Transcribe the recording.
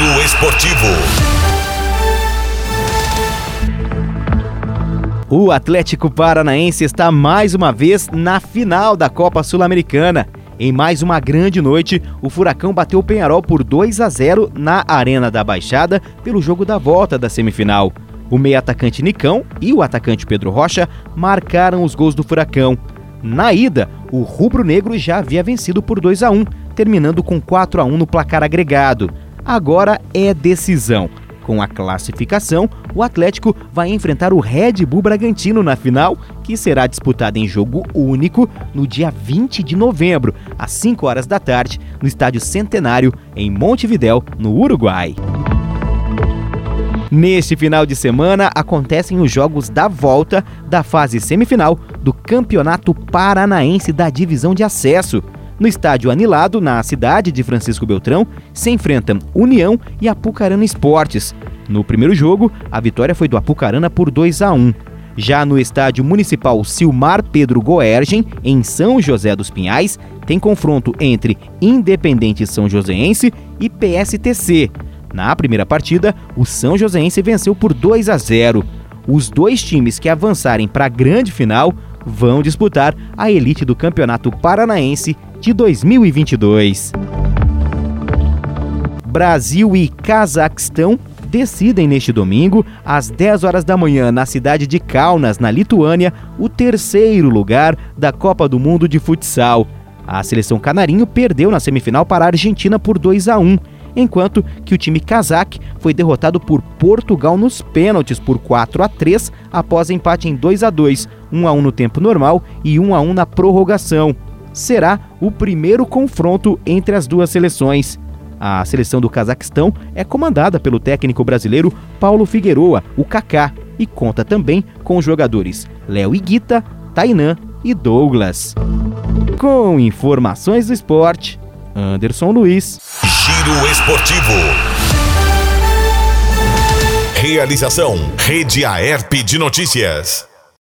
Giro Esportivo. O Atlético Paranaense está mais uma vez na final da Copa Sul-Americana. Em mais uma grande noite, o Furacão bateu o Peñarol por 2-0 na Arena da Baixada pelo jogo da volta da semifinal. O meio-atacante Nicão e o atacante Pedro Rocha marcaram os gols do Furacão. Na ida, o rubro-negro já havia vencido por 2-1, terminando com 4-1 no placar agregado. Agora é decisão. Com a classificação, o Atlético vai enfrentar o Red Bull Bragantino na final, que será disputada em jogo único no dia 20 de novembro, às 5 horas da tarde, no Estádio Centenário, em Montevidéu, no Uruguai. Neste final de semana, acontecem os jogos da volta da fase semifinal do Campeonato Paranaense da Divisão de Acesso. No estádio Anilado, na cidade de Francisco Beltrão, se enfrentam União e Apucarana Esportes. No primeiro jogo, a vitória foi do Apucarana por 2-1. Já no estádio municipal Silmar Pedro Goergen, em São José dos Pinhais, tem confronto entre Independente São Joséense e PSTC. Na primeira partida, o São Joséense venceu por 2-0. Os dois times que avançarem para a grande final vão disputar a elite do Campeonato Paranaense de 2022. Brasil e Cazaquistão decidem neste domingo, às 10 horas da manhã, na cidade de Kaunas, na Lituânia, o terceiro lugar da Copa do Mundo de Futsal. A seleção canarinho perdeu na semifinal para a Argentina por 2-1, enquanto que o time cazaque foi derrotado por Portugal nos pênaltis por 4-3 após empate em 2-2, 1-1 no tempo normal e 1-1 na prorrogação. Será o primeiro confronto entre as duas seleções. A seleção do Cazaquistão é comandada pelo técnico brasileiro Paulo Figueroa, o Kaká, e conta também com os jogadores Léo Higuita, Tainan e Douglas. Com informações do esporte, Anderson Luiz. Giro Esportivo. Realização: Rede Aerp de Notícias.